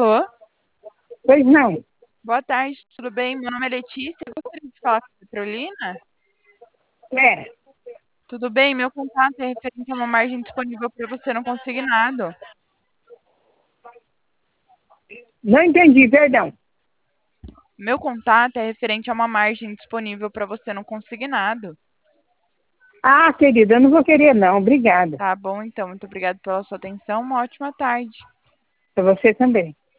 Alô? Pois não. Boa tarde, tudo bem? Meu nome é Letícia, eu gostaria de falar com a Petrolina. É, Tudo bem? Meu contato é referente a uma margem disponível para você no consignado. não entendi, perdão. Meu contato é referente a uma margem disponível para você no consignado. Ah, querida, eu não vou querer não, obrigada. Tá bom, então. Muito obrigada pela sua atenção. Uma ótima tarde. Para você também.